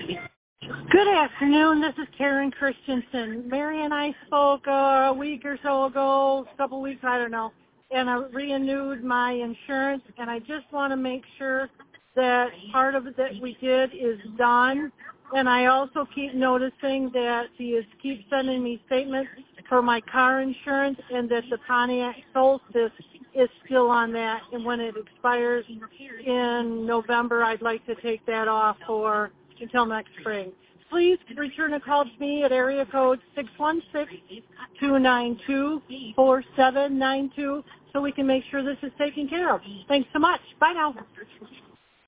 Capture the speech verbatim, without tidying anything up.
Good afternoon. This is Karen Christensen. Mary and I spoke uh, a week or so ago, a couple weeks, I don't know, and I renewed my insurance, and I just want to make sure that part of it that we did is done. And I also keep noticing that he is keep sending me statements for my car insurance, and that the Pontiac Solstice is still on that. And when it expires in November, I'd like to take that off for until next spring. Please return a call to me at area code six one six, two nine two, four seven nine two so we can make sure this is taken care of. Thanks so much. Bye now.